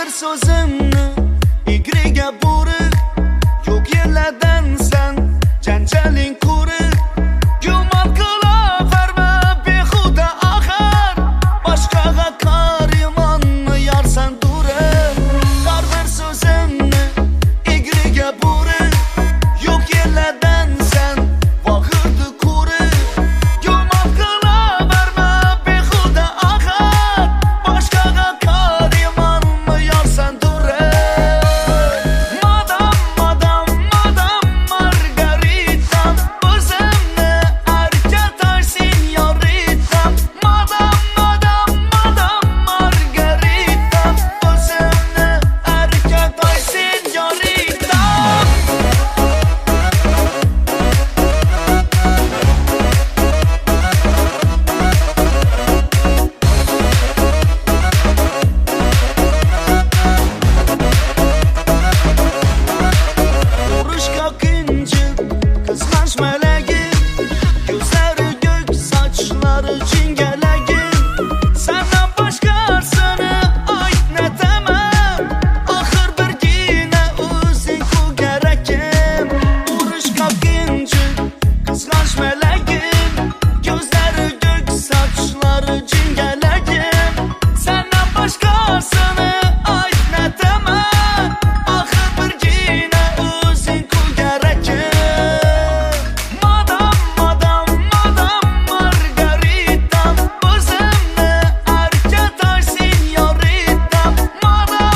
bir so'zimni egriga burib, yo'q yerlardan san janjaling qurib, gumon qilaverma behuda axir, boshqaga qar yomonmi yorsan durib. Har bir so'zimni egriga burib, yo'q yerlardan san vaqirni qurib, gumon qilaverma behuda axir, boshqaga qar yomonmi yorsan durib. Madam Margarita, o'zimni arkatoy senyorita. Madam Margarita, o'zimni arkatoy senyorita. Urushga qinchib, qizg'anch malagim, ko'zlari ko'k, sochlari jingalagim. Sendan boshqasini aytnataman, axir birgina o'zing ko'karakim. Urushga qinchib, qizg'anch malagim, ko'zlari ko'k, sochlari jingalagim. Sendan boshqasini aytnataman, axir birgina o'zing ko'karakim. Madam Margarita, o'zimni arkatoy senyorita. Madam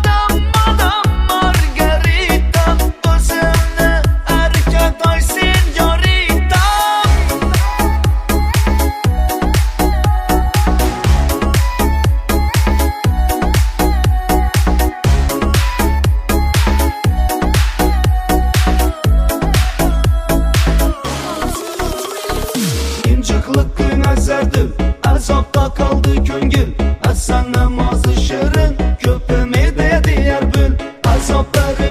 Margarita, o'zimni arkatoy senyorita. Injiqliqing azardim, azobda qoldi ko'ngil. Asan namozi shirin, ko'pim edi deyar bil. Azobda